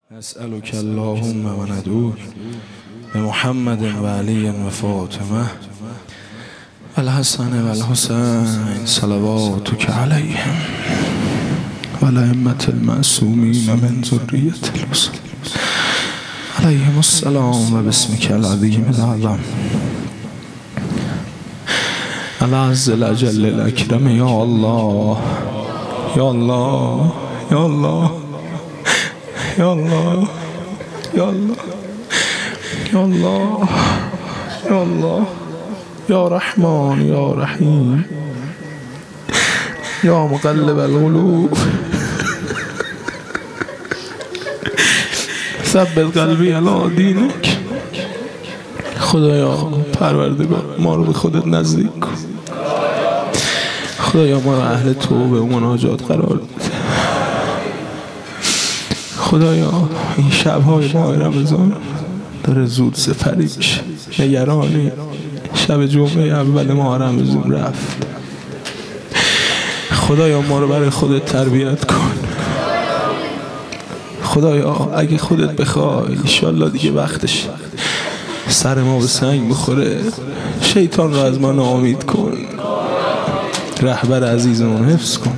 نسألك اللهم وندعوك بمحمد وعلي وفاطمة والحسن والحسين صلواتك عليهم والأئمة المعصومين من ذرية الرسل عليهم السلام وباسمك العظيم الأعظم العز الأجل الأكرم يا الله يا الله يا الله يا الله يا الله يا الله يا الله يا رحمن يا رحيم يا مقلب القلوب ثبت قلبی علی دینک. خدایا پروردگار ما رو به خودت نزدیک کن. خدایا ما رو اهل توبه و مناجات قرار بده. خدایا این شب‌های ماه رمضان داره زود سپری میشه. نگرانی شب جمعه اول ماه رمضان رفت. خدایا ما رو برای خودت تربیت کن. خدایا اگه خودت بخوای انشالله دیگه وقتش سر ما به سنگ بخوره. شیطان رو از ما ناامید کن. رهبر عزیزمون حفظ کن.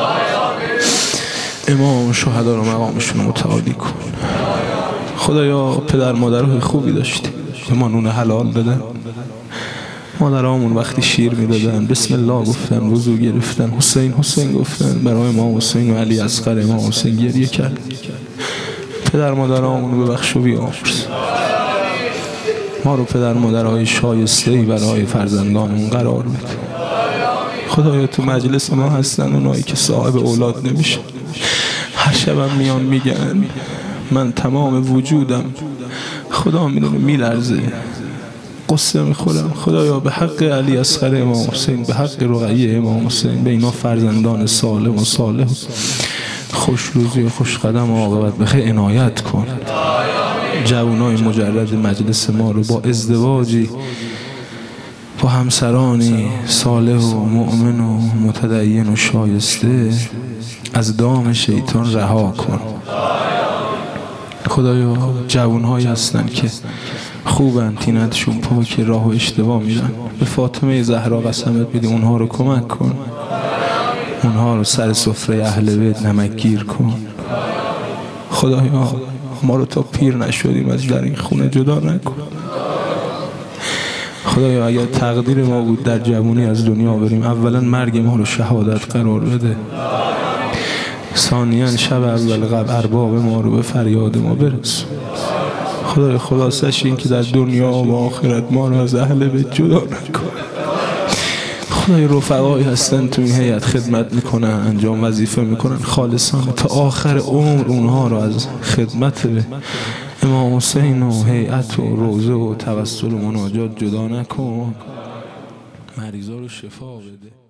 امام شهدا رو مقامشون رو متعالی کن. خدایا پدر مادرهای خوبی داشتی به ما نون حلال بدن. مادرامون وقتی شیر میدادن بسم الله گفتن، وضو گرفتن، حسین حسین گفتن، برای امام حسین و علی اصغر امام حسین گریه کرد. پدر مادرامون ببخش و بیامرز. ما رو پدر مادرهای شایسته‌ای برای فرزندانمون قرار بده. خدایا تو مجلس ما هستن اونایی که صاحب اولاد نمیشن. هر شبم میان میگن من تمام وجودم خدا میدونه میلرزه، قصه میخورم. خدایا به حق علی اصغر امام حسین، به حق رقیه امام حسین، به اینا فرزندان سالم و صالح خوش روزی و خوش قدم و عاقبت بخیر عنایت کن. جوانای مجرد مجلس ما رو با ازدواجی با همسرانی صالح و مؤمن و متدین و شایسته از دام شیطان رها کن. خدایا جوانهایی هستن که خوبن، تینتشون پاک، راه و اشتباه میرن. به فاطمه زهرا قسمت بدی اونها رو کمک کن. اونها رو سر سفره اهل بیت نمکگیر کن. خدایا ما رو تا پیر نشدیم از در این خونه جدا نکن. خدایا اگر تقدیر ما بود در جوانی از دنیا بریم، اولا مرگ ما رو شهادت قرار بده. ثانیاً شب اول قبل ارباب ما رو به فریاد ما برسون. خدای خلاصش این که در دنیا و آخرت ما رو از اهل بیت جدا نکن. خدای رفقایی هستن تو این هیئت خدمت میکنن، انجام وظیفه میکنن خالصانه تا آخر عمر. اونها رو از خدمت به امام حسین و هیئت و روضه و توسل و مناجات جدا نکن. مریضا رو شفا بده.